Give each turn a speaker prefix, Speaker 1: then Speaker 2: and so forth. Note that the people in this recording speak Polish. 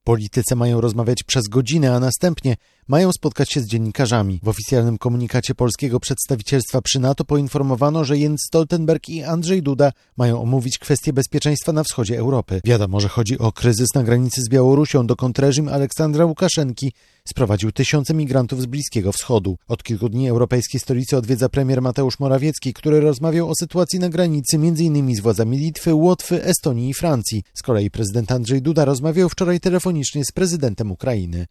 Speaker 1: Politycy mają rozmawiać przez godzinę, a następnie mają spotkać się z dziennikarzami. W oficjalnym komunikacie polskiego przedstawicielstwa przy NATO poinformowano, że Jens Stoltenberg i Andrzej Duda mają omówić kwestie bezpieczeństwa na wschodzie Europy. Wiadomo, że chodzi o kryzys na granicy z Białorusią, dokąd reżim Aleksandra Łukaszenki sprowadził tysiące migrantów z Bliskiego Wschodu. Od kilku dni europejskie stolice odwiedza premier Mateusz Morawiecki, który rozmawiał o sytuacji na granicy m.in. z władzami Litwy, Łotwy, Estonii i Francji. Z kolei prezydent Andrzej Duda rozmawiał wczoraj telefonicznie z prezydentem Ukrainy.